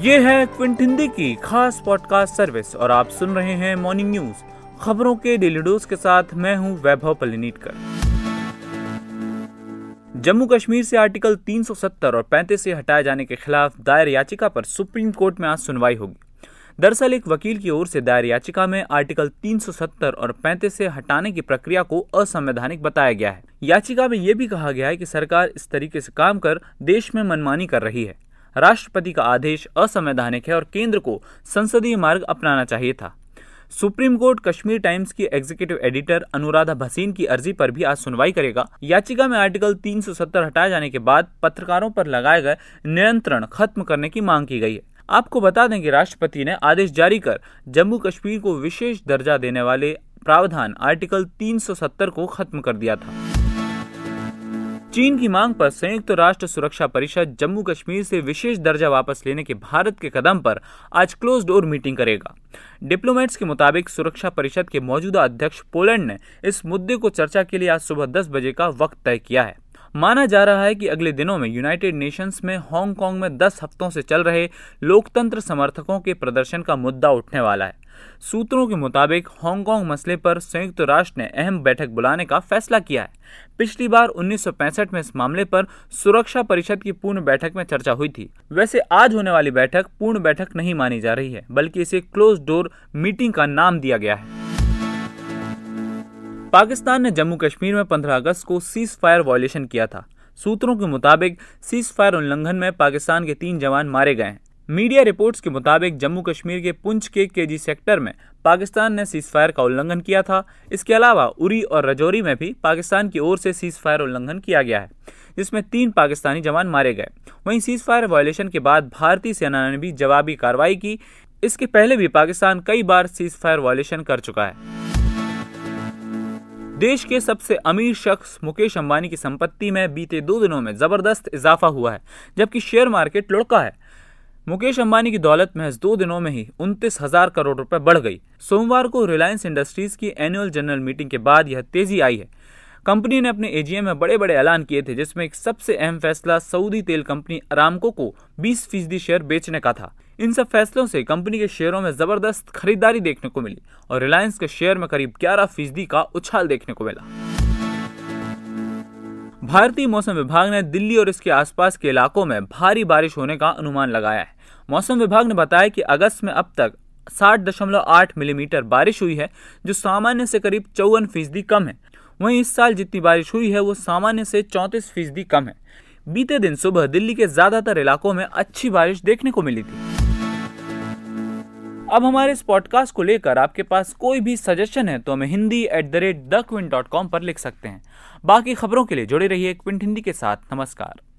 ये है क्विंट हिंदी की खास पॉडकास्ट सर्विस और आप सुन रहे हैं मॉर्निंग न्यूज, खबरों के डेली डोज के साथ मैं हूं वैभव पलिनीटकर। जम्मू कश्मीर से आर्टिकल 370 और 35 से हटाए जाने के खिलाफ दायर याचिका पर सुप्रीम कोर्ट में आज सुनवाई होगी। दरअसल एक वकील की ओर से दायर याचिका में आर्टिकल 370 और 35 से हटाने की प्रक्रिया को असंवैधानिक बताया गया है। याचिका में यह भी कहा गया है कि सरकार इस तरीके से काम कर देश में मनमानी कर रही है। राष्ट्रपति का आदेश असंवैधानिक है और केंद्र को संसदीय मार्ग अपनाना चाहिए था। सुप्रीम कोर्ट कश्मीर टाइम्स की एग्जीक्यूटिव एडिटर अनुराधा भसीन की अर्जी पर भी आज सुनवाई करेगा। याचिका में आर्टिकल 370 हटाए जाने के बाद पत्रकारों पर लगाए गए नियंत्रण खत्म करने की मांग की गई है। आपको बता दें कि राष्ट्रपति ने आदेश जारी कर जम्मू कश्मीर को विशेष दर्जा देने वाले प्रावधान आर्टिकल 370 को खत्म कर दिया था। चीन की मांग पर संयुक्त राष्ट्र सुरक्षा परिषद जम्मू कश्मीर से विशेष दर्जा वापस लेने के भारत के कदम पर आज क्लोज डोर मीटिंग करेगा। डिप्लोमेट्स के मुताबिक सुरक्षा परिषद के मौजूदा अध्यक्ष पोलैंड ने इस मुद्दे को चर्चा के लिए आज सुबह 10 बजे का वक्त तय किया है। माना जा रहा है कि अगले दिनों में यूनाइटेड नेशंस में हांगकांग में 10 हफ्तों से चल रहे लोकतंत्र समर्थकों के प्रदर्शन का मुद्दा उठने वाला है। सूत्रों के मुताबिक हांगकांग मसले पर संयुक्त राष्ट्र ने अहम बैठक बुलाने का फैसला किया है। पिछली बार 1965 में इस मामले पर सुरक्षा परिषद की पूर्ण बैठक में चर्चा हुई थी। वैसे आज होने वाली बैठक पूर्ण बैठक नहीं मानी जा रही है, बल्कि इसे क्लोज डोर मीटिंग का नाम दिया गया है। पाकिस्तान ने जम्मू कश्मीर में 15 अगस्त को सीज फायर वायलेशन किया था। सूत्रों के मुताबिक सीज फायर उल्लंघन में पाकिस्तान के 3 जवान मारे गए हैं। मीडिया रिपोर्ट्स के मुताबिक जम्मू कश्मीर के पुंछ के केजी सेक्टर में पाकिस्तान ने सीज फायर का उल्लंघन किया था। इसके अलावा उरी और रजौरी में भी पाकिस्तान की ओर से सीज फायर उल्लंघन किया गया है, जिसमें 3 पाकिस्तानी जवान मारे गए। वहीं सीज फायर वायलेशन के बाद भारतीय सेना ने भी जवाबी कार्रवाई की। इसके पहले भी पाकिस्तान कई बार सीज फायर वायलेशन कर चुका है। देश के सबसे अमीर शख्स मुकेश अंबानी की संपत्ति में बीते 2 दिनों में जबरदस्त इजाफा हुआ है, जबकि शेयर मार्केट लुढ़का है। मुकेश अंबानी की दौलत महज 2 दिनों में ही 29,000 करोड़ रुपए बढ़ गई। सोमवार को रिलायंस इंडस्ट्रीज की एनुअल जनरल मीटिंग के बाद यह तेजी आई है। कंपनी ने अपने एजीएम में बड़े बड़े ऐलान किए थे, जिसमें एक सबसे अहम फैसला सऊदी तेल कंपनी अरामको को 20% शेयर बेचने का था। इन सब फैसलों से कंपनी के शेयरों में जबरदस्त खरीदारी देखने को मिली और रिलायंस के शेयर में करीब 11% का उछाल देखने को मिला। भारतीय मौसम विभाग ने दिल्ली और इसके आसपास के इलाकों में भारी बारिश होने का अनुमान लगाया है। मौसम विभाग ने बताया कि अगस्त में अब तक 60.8 मिलीमीटर बारिश हुई है, जो सामान्य से करीब 54% कम है। वहीं इस साल जितनी बारिश हुई है वो सामान्य से 34% कम है। बीते दिन सुबह दिल्ली के ज्यादातर इलाकों में अच्छी बारिश देखने को मिली थी। अब हमारे इस पॉडकास्ट को लेकर आपके पास कोई भी सजेशन है तो हमें hindi@thequint.com पर लिख सकते हैं। बाकी खबरों के लिए जुड़े रहिए क्विंट हिंदी के साथ। नमस्कार।